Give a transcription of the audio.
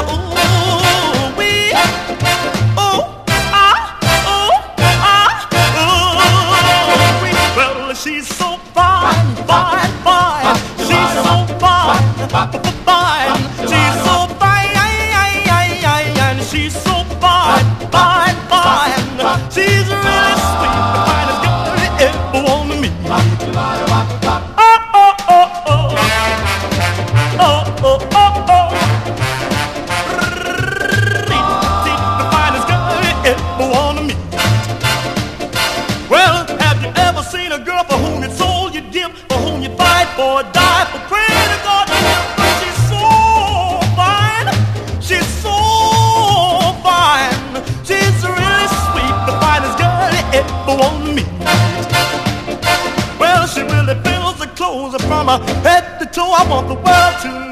ooh, wee. Ooh, ooh, wee. Well, she's so fine, fine, fine. She's so fine, fine. She's so fine, and she's so fine, fine, fine. She's really sweet, the finest girl you ever want to meet. Oh, oh, oh, oh. Oh, oh, oh, oh. The finest girl you ever want to meet. Well, have you ever seen a girl for whom you sold your dip, for whom you fight for, die for, pray to God to help her? She's so fine. She's so fine. She's really sweet, the finest girl you ever want to meet. Well, she really fills the clothes from her head to toe. I want the world to